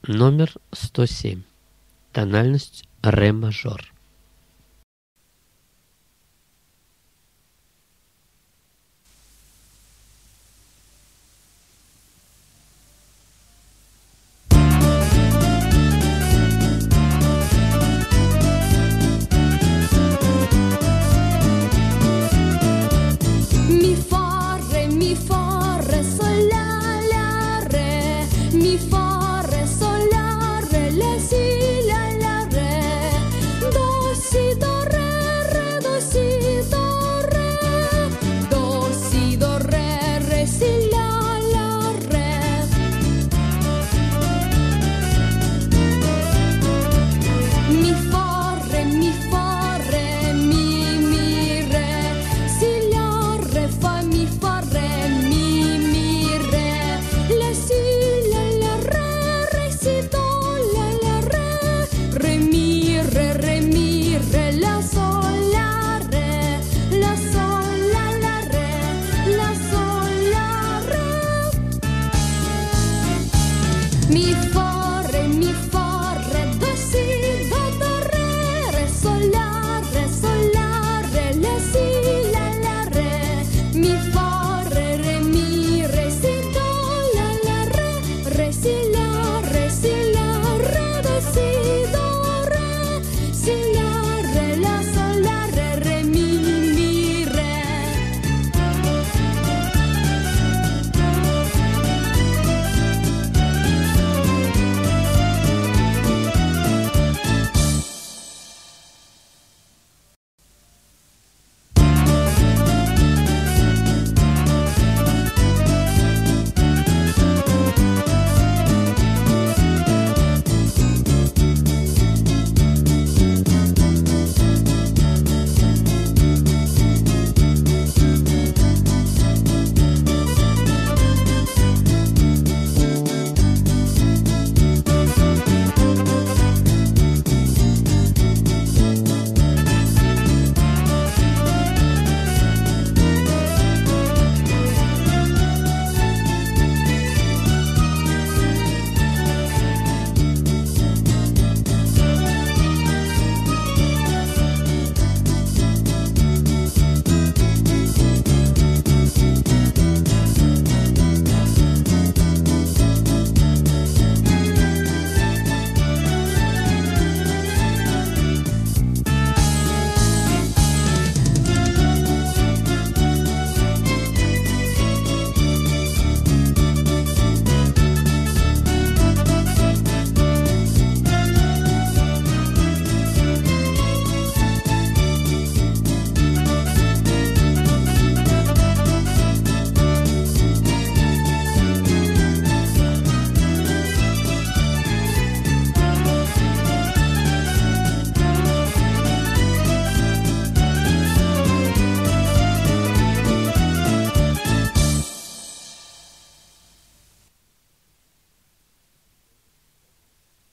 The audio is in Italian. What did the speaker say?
Номер 107. Тональность ре мажор. Mi fa re sol la re, mi fa re sol la re si la re, do si do re do si do re si la re. Mi fa re mi re si la re fa mi fa re mi re la si la re si do la re mi re la sol la re la sol la re la sol la re mi fa